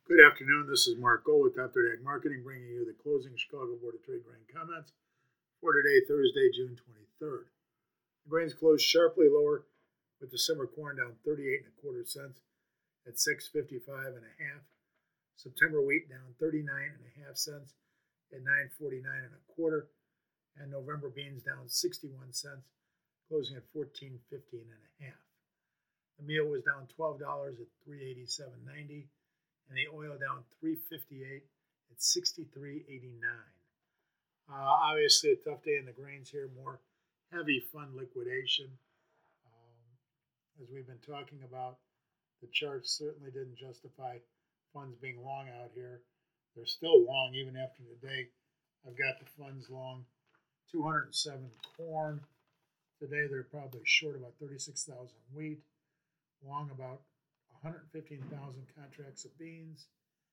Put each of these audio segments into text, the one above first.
Good afternoon. This is Mark Gold with Dr. Ag Marketing, bringing you the closing Chicago Board of Trade grain comments for today, Thursday, June 23rd. The grains closed sharply lower, with December corn down 38 and a quarter cents at 655 and a half. September wheat down 39 and a half cents at 949 and a quarter, and November beans down 61 cents, closing at 1415 and a half. The meal was down $12 at 387.90. And the oil down $3.58 at 63.89. Obviously, a tough day in the grains here. More heavy fund liquidation. As we've been talking about, the charts certainly didn't justify funds being long out here. They're still long even after today. I've got the funds long 207 corn. Today they're probably short about 36,000 wheat, long about 115,000 contracts of beans.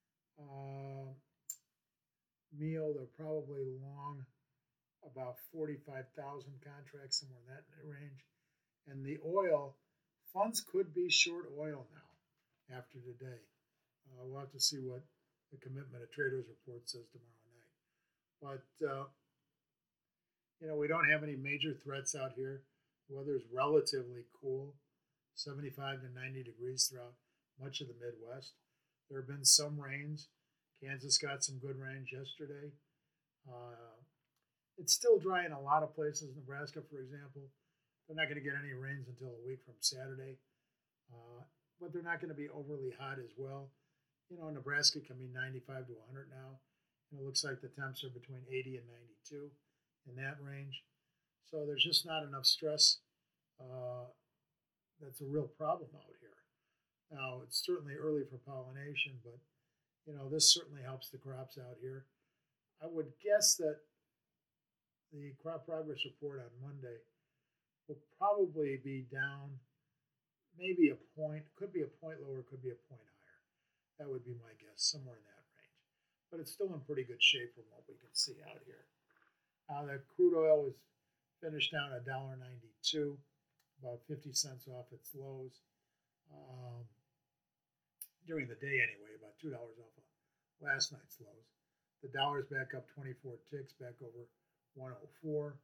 Meal, they're probably long about 45,000 contracts, somewhere in that range. And the oil, funds could be short oil now after today. We'll have to see what the commitment of traders report says tomorrow night. But, we don't have any major threats out here. The weather's relatively cool. 75 to 90 degrees throughout much of the Midwest. There have been some rains. Kansas got some good rains yesterday. It's still dry in a lot of places. Nebraska, for example, they're not going to get any rains until a week from Saturday. But they're not going to be overly hot as well. Nebraska can be 95 to 100 now. And it looks like the temps are between 80 and 92 in that range. So there's just not enough stress. That's a real problem out here. Now, it's certainly early for pollination, but, this certainly helps the crops out here. I would guess that the crop progress report on Monday will probably be down maybe a point, could be a point lower, could be a point higher. That would be my guess, somewhere in that range. But it's still in pretty good shape from what we can see out here. The crude oil was finished down at $1.92. About 50 cents off its lows. During the day anyway, about $2 off of last night's lows. The dollar's back up 24 ticks, back over 104.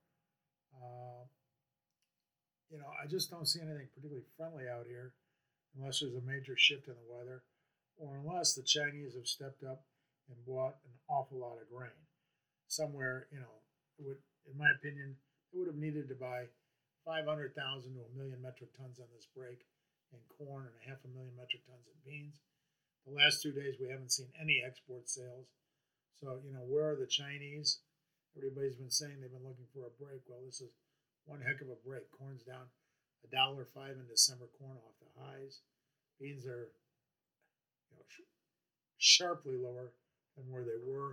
I just don't see anything particularly friendly out here unless there's a major shift in the weather or unless the Chinese have stepped up and bought an awful lot of grain. Somewhere, in my opinion, they would have needed to buy 500,000 to 1 million metric tons on this break in corn and 500,000 metric tons in beans. The last 2 days, we haven't seen any export sales. So, where are the Chinese? Everybody's been saying they've been looking for a break. Well, this is one heck of a break. Corn's down $1.05 in December, corn off the highs. Beans are sharply lower than where they were.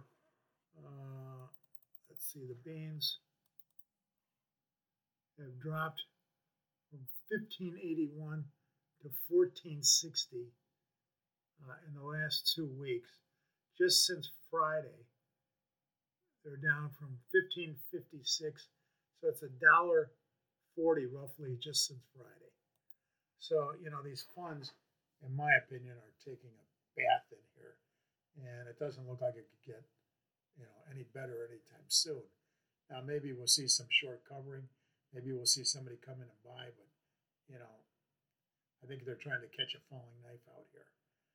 Let's see, the beans have dropped from 1581 to 1460 in the last 2 weeks. Just since Friday, they're down from 1556, so it's $1.40 roughly just since Friday. So, these funds, in my opinion, are taking a bath in here, and it doesn't look like it could get, any better anytime soon. Now, maybe we'll see some short covering. Maybe we'll see somebody come in and buy, but, I think they're trying to catch a falling knife out here.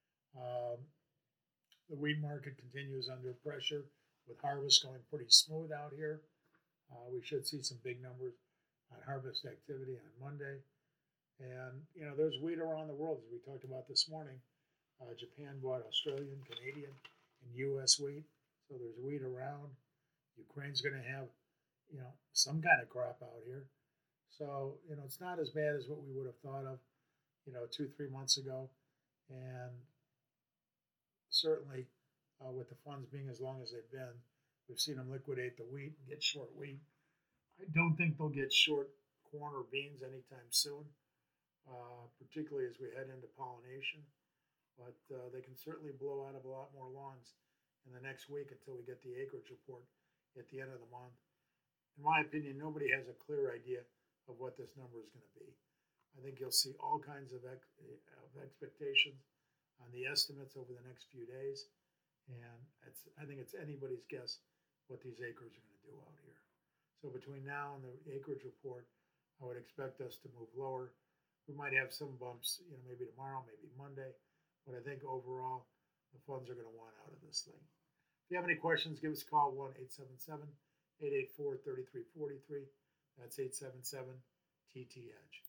The wheat market continues under pressure with harvest going pretty smooth out here. We should see some big numbers on harvest activity on Monday. And, there's wheat around the world, as we talked about this morning. Japan bought Australian, Canadian, and U.S. wheat. So there's wheat around. Ukraine's going to have, some kind of crop out here. So, it's not as bad as what we would have thought of, 2-3 months ago. And certainly with the funds being as long as they've been, we've seen them liquidate the wheat and get short wheat. I don't think they'll get short corn or beans anytime soon, particularly as we head into pollination. But they can certainly blow out of a lot more lawns in the next week until we get the acreage report at the end of the month. In my opinion, nobody has a clear idea of what this number is going to be. I think you'll see all kinds of expectations on the estimates over the next few days. And I think it's anybody's guess what these acres are going to do out here. So between now and the acreage report, I would expect us to move lower. We might have some bumps, maybe tomorrow, maybe Monday, but I think overall the funds are going to want out of this thing. If you have any questions, give us a call, 1-877-884-3343. That's 877-TT-EDGE.